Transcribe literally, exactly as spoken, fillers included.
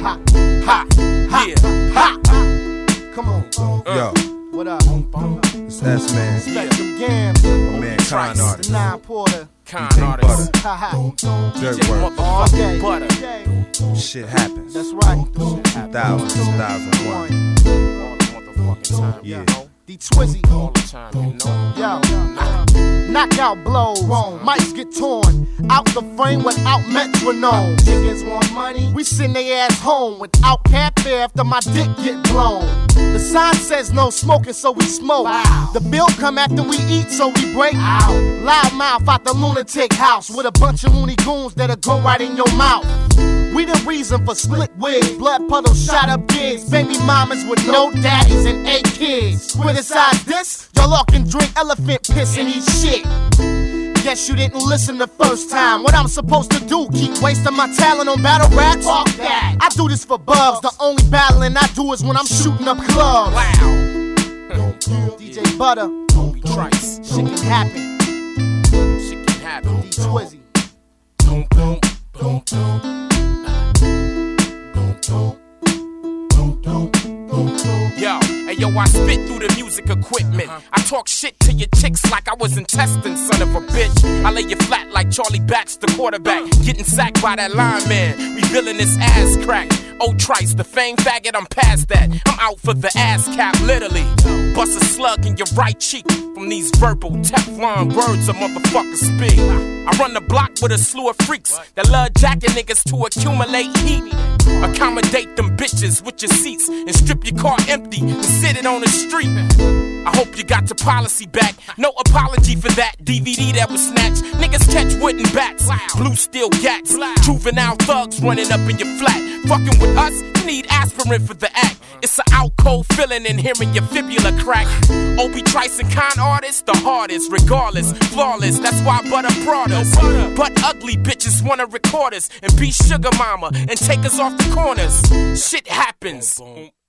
Ha, ha, ha, yeah, ha. Come on. Yo. What up? It's S-Man. Spectrum Gams. My man, Con Artist. The Nine Porter. Con Artist. Ha ha. Dirt work. Okay. Butter. Shit happens. That's right. two thousand, two thousand one. All the motherfucking time, Yeah. you know? D Twizzy. All the time, you know? Yo. Knockout blows. Mics get torn. Out the frame without metronome. Niggas want money. We send they ass home without cat fare after my dick get blown. The sign says no smoking, so we smoke. Wow. The bill come after we eat, so we break. Ow. Loud mouth out the lunatic house with a bunch of loony goons that'll go right in your mouth. We the reason for split wigs, blood puddles, shot up gigs, baby mamas with no daddies and eight kids. Criticize this, y'all all can drink elephant piss and eat shit. Guess you didn't listen the first time. What I'm supposed to do, keep wasting my talent on battle raps? Fuck that. I do this for bubs, the only battling I do is when I'm shooting up clubs. Wow. D J Butter, Obi Trice. shit can happen. Shit can happen. D Twizzy. Boom, boom, boom, boom. Yo, hey yo, I spit through the music equipment. I talk shit to your chicks like I was intestine, son of a bitch. I lay you flat like Charlie Batch, the quarterback, getting sacked by that lineman, revealing his ass crack. Oh, Trice, the fame faggot, I'm past that. I'm out for the ass cap, literally. Bust a slug in your right cheek from these verbal Teflon words a motherfucker speak. I run the block with a slew of freaks that love jacking niggas to accumulate heat. Accommodate them bitches with your seats and strip your car empty and sit it on the street. I hope you got your policy back. No apology for that D V D that was snatched. Niggas catch wooden bats, blue steel gats, juvenile thugs running up in your flat. Fucking with us, you need aspirin for the act. It's an out cold feeling in hearing your fibula crack. Obi Trice and Con Artist, the hardest, regardless, flawless. That's why Butter brought us. But ugly bitches wanna record us and be sugar mama and take us off the corners. Shit happens.